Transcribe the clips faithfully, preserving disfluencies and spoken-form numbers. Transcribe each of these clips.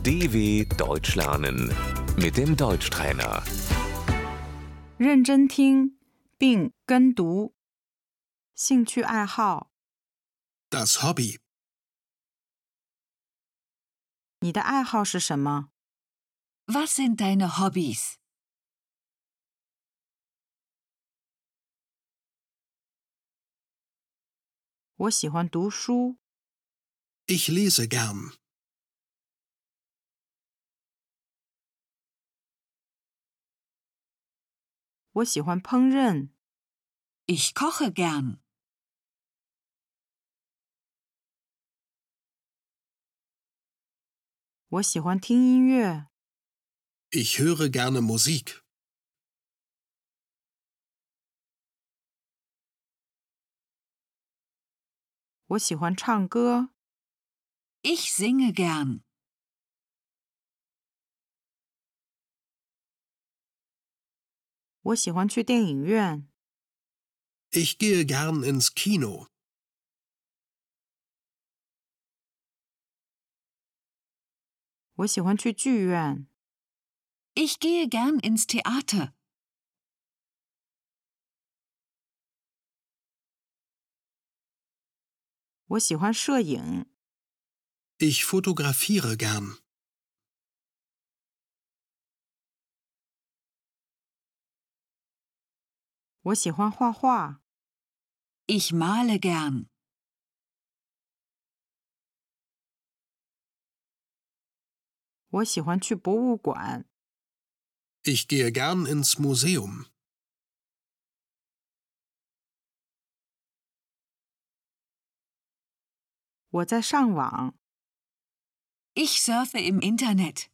D W Deutsch lernen mit dem Deutschtrainer. 认真听并跟读。兴趣爱好， Das Hobby. 你的爱好是什么？ Was sind deine Hobbys? 我喜欢读书。 Ich lese gern. 我喜欢烹饪。 Ich koche gern. 我喜欢听音乐。 Ich höre gerne Musik. 我喜欢唱歌。 Ich singe gern. 我喜欢去电影院。 Ich gehe gern ins Kino. 我喜欢去剧院。 Ich gehe gern ins Theater. 我喜欢摄影。 Ich fotografiere gern. 我喜欢画画。 Ich male gern. 我喜欢去博物馆。 Ich gehe gern ins Museum. 我在上网。 Ich surfe im Internet.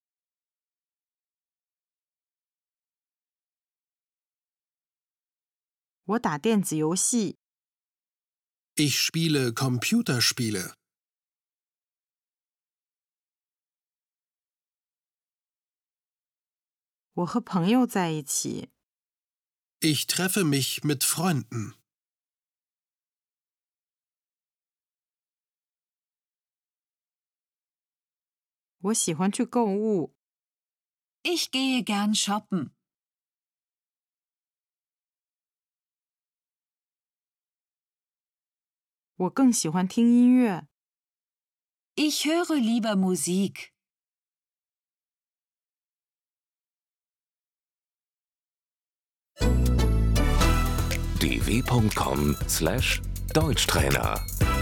我打电子游戏。 Ich spiele Computerspiele. 我和朋友在一起。 Ich treffe mich mit Freunden. 我喜欢去购物。 Ich gehe gern shoppen. 我更喜欢听音乐。 Ich höre lieber Musik. d w punkt com slash Deutschtrainer